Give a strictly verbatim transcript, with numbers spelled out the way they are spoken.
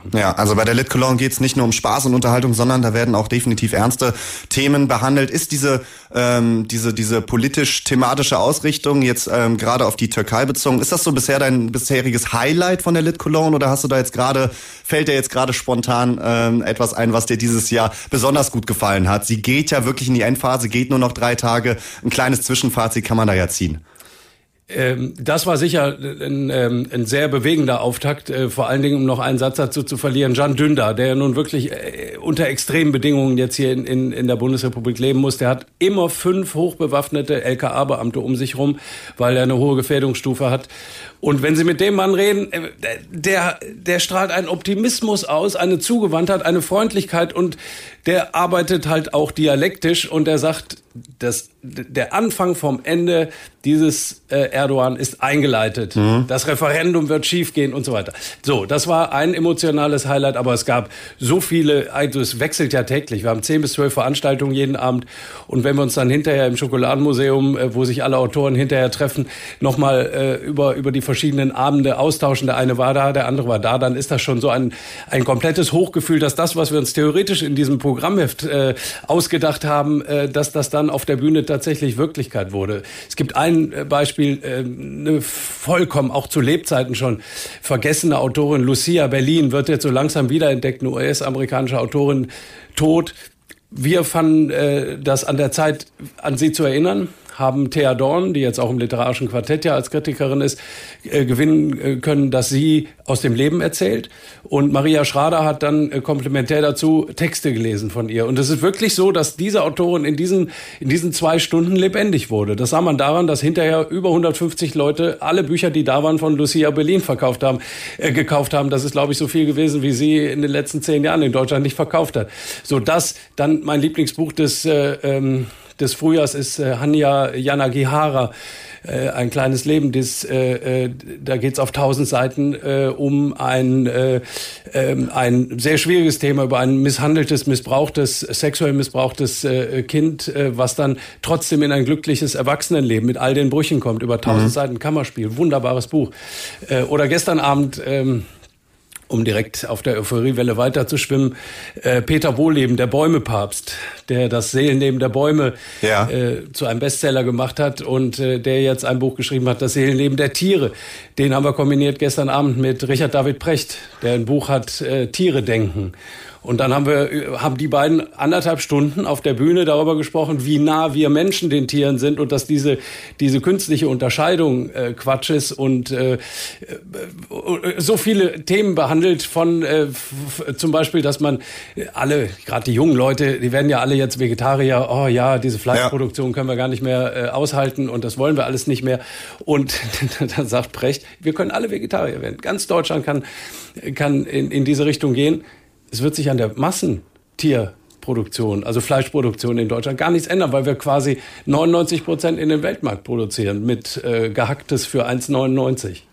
Ja, also bei der Lit Cologne geht's nicht nur um Spaß und Unterhaltung, sondern da werden auch definitiv ernste Themen behandelt. Ist diese ähm, diese diese politisch-thematische Ausrichtung jetzt ähm, gerade auf die Türkei bezogen, ist das so bisher dein bisheriges Highlight von der Lit Cologne oder hast du da jetzt gerade, fällt dir jetzt gerade spontan ähm, etwas ein, was dir dieses Jahr besonders gut gefallen hat? Sie geht ja wirklich in die Endphase, geht nur noch drei Tage. Ein kleines Zwischenfazit kann man da ja ziehen. Das war sicher ein, ein sehr bewegender Auftakt, vor allen Dingen, um noch einen Satz dazu zu verlieren. Can Dündar, der nun wirklich unter extremen Bedingungen jetzt hier in, in, in der Bundesrepublik leben muss, der hat immer fünf hochbewaffnete L K A-Beamte um sich rum, weil er eine hohe Gefährdungsstufe hat. Und wenn Sie mit dem Mann reden, der, der strahlt einen Optimismus aus, eine Zugewandtheit, eine Freundlichkeit und der arbeitet halt auch dialektisch und der sagt, dass der Anfang vom Ende dieses äh, Erdogan ist eingeleitet. Mhm. Das Referendum wird schiefgehen und so weiter. So, das war ein emotionales Highlight, aber es gab so viele, also es wechselt ja täglich. Wir haben zehn bis zwölf Veranstaltungen jeden Abend und wenn wir uns dann hinterher im Schokoladenmuseum, äh, wo sich alle Autoren hinterher treffen, nochmal äh, über, über die verschiedenen Abende austauschen, der eine war da, der andere war da, dann ist das schon so ein, ein komplettes Hochgefühl, dass das, was wir uns theoretisch in diesem Programmheft äh, ausgedacht haben, äh, dass das dann auf der Bühne tatsächlich Wirklichkeit wurde. Es gibt ein äh, Beispiel, äh, eine vollkommen, auch zu Lebzeiten schon, vergessene Autorin, Lucia Berlin, wird jetzt so langsam wiederentdeckt, eine U S-amerikanische Autorin, tot. Wir fanden äh, das an der Zeit, an sie zu erinnern, haben Thea Dorn, die jetzt auch im literarischen Quartett ja als Kritikerin ist, äh, gewinnen können, dass sie aus dem Leben erzählt. Und Maria Schrader hat dann äh, komplementär dazu Texte gelesen von ihr. Und es ist wirklich so, dass diese Autorin in diesen, in diesen zwei Stunden lebendig wurde. Das sah man daran, dass hinterher über hundertfünfzig Leute alle Bücher, die da waren, von Lucia Berlin verkauft haben, äh, gekauft haben. Das ist, glaube ich, so viel gewesen, wie sie in den letzten zehn Jahren in Deutschland nicht verkauft hat. So, das dann mein Lieblingsbuch des äh, ähm, des Frühjahrs ist äh, Hanya Yanagihara, äh, ein kleines Leben. Das, äh, äh, da geht es auf tausend Seiten äh, um ein, äh, äh, ein sehr schwieriges Thema über ein misshandeltes, missbrauchtes, sexuell missbrauchtes äh, Kind, äh, was dann trotzdem in ein glückliches Erwachsenenleben mit all den Brüchen kommt. Über tausend mhm. Seiten Kammerspiel, wunderbares Buch. Äh, oder gestern Abend... Ähm, um direkt auf der Euphoriewelle weiterzuschwimmen, äh, Peter Wohlleben, der Bäumepapst, der das Seelenleben der Bäume ja. äh, zu einem Bestseller gemacht hat und äh, der jetzt ein Buch geschrieben hat, das Seelenleben der Tiere. Den haben wir kombiniert gestern Abend mit Richard David Precht, der ein Buch hat, äh, Tiere denken. Und dann haben wir, haben die beiden anderthalb Stunden auf der Bühne darüber gesprochen, wie nah wir Menschen den Tieren sind und dass diese, diese künstliche Unterscheidung äh, Quatsch ist und äh, so viele Themen behandelt von äh, f- zum Beispiel, dass man alle, gerade die jungen Leute, die werden ja alle jetzt Vegetarier, oh ja, diese Fleischproduktion können wir gar nicht mehr äh, aushalten und das wollen wir alles nicht mehr. Und dann sagt Precht, wir können alle Vegetarier werden. Ganz Deutschland kann, kann in, in diese Richtung gehen. Es wird sich an der Massentierproduktion, also Fleischproduktion in Deutschland gar nichts ändern, weil wir quasi neunundneunzig Prozent in den Weltmarkt produzieren mit äh, Gehacktes für eins neunundneunzig.